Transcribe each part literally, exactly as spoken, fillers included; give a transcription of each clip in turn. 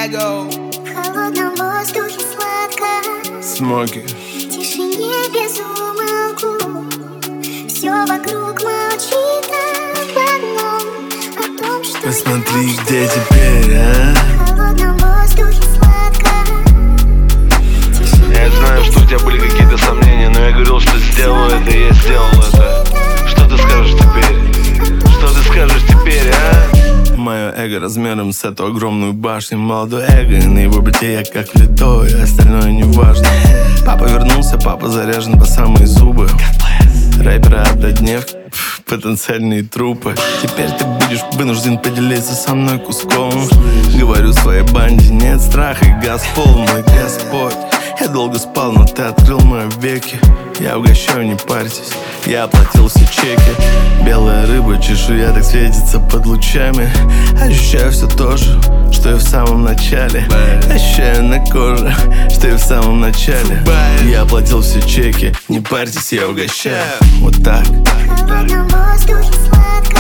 эго. В холодном воздухе сладко, Смоки. в тишине без умолку. Все вокруг молчит об одном, о том, что Посмотри, я, где что теперь, а? В холодном воздухе сладко, в тишине Я знаю, что у тебя были какие-то сомнения, но я говорил, что сделаю это, и я сделал это. Что ты скажешь теперь? Что ты скажешь теперь, а? Мое эго размером с эту огромную башню. Молодой эго, и на его бите я как влитой, остальное не важно. Папа вернулся, папа заряжен по самые зубы. Рэперы однодневки, пф, потенциальные трупы. Теперь ты будешь вынужден поделиться со мной куском. Говорю своей банде, нет страха и газ полный, Господь. Я долго спал, но ты открыл мои веки. Я угощаю, не парьтесь, я оплатил все чеки. Белая рыба, чешуя так светится под лучами. Ощущаю все то же, что и в самом начале. Ощущаю на коже, что и в самом начале. Я оплатил все чеки, не парьтесь, я угощаю. Вот так. В холодном воздухе сладко,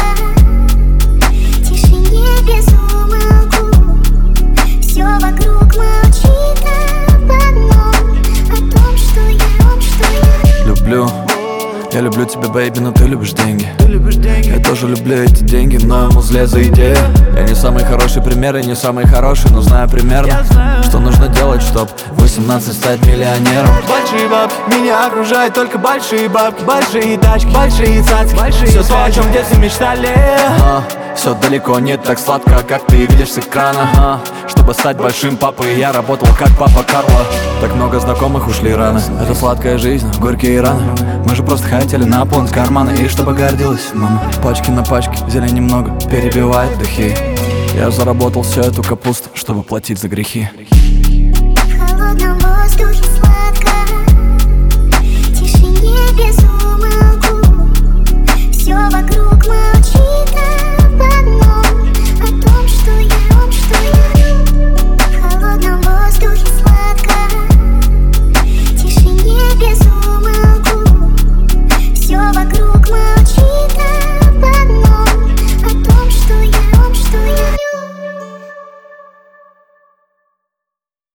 в тишине без умолку. Все вокруг молчит об одном, о том, что я, о том, что я. Люблю, я люблю тебя, бэйби, но ты любишь деньги. Я тоже люблю эти деньги, но ему зле за идею. Я не самый хороший пример, я не самый хороший, но знаю примерно, что нужно делать, чтоб в восемнадцать стать миллионером. Большие бабки, меня окружают только большие бабки. Большие тачки, большие цацки, большие все то, о чем в детстве мечтали. а, Все далеко не так сладко, как ты видишь с экрана. а, Чтобы стать большим папой, я работал как папа Карло. Так много знакомых ушли рано. Это сладкая жизнь, горькие раны. Мы же просто хотели наполнить карманы, и чтобы гордилась мама. Пачки на пачке, зелень немного перебивает духи. Я заработал всю эту капусту, чтобы платить за грехи.